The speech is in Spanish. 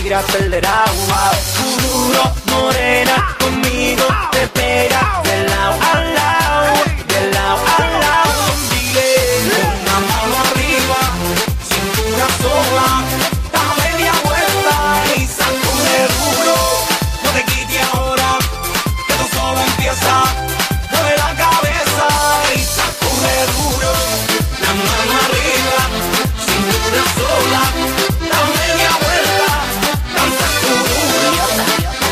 peligra perder agua. Duro, morena, conmigo te pega.